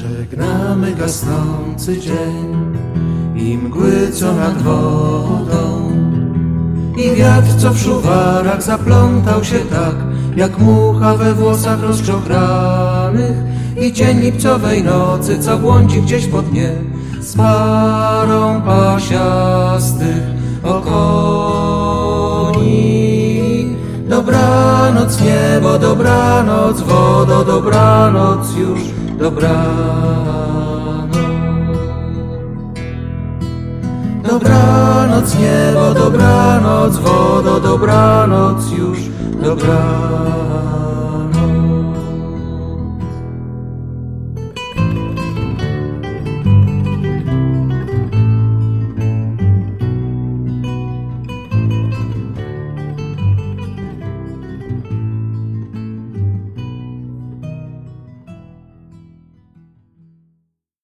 Żegnamy gasnący dzień i mgły, co nad wodą, i wiatr, co w szuwarach zaplątał się tak, jak mucha we włosach rozczochranych, i cień lipcowej nocy, co błądzi gdzieś po dnie z parą pasiastych okoni. Dobranoc niebo, dobranoc wodo, dobranoc już, dobranoc. Dobranoc niebo, dobranoc wodo, dobranoc już, dobranoc.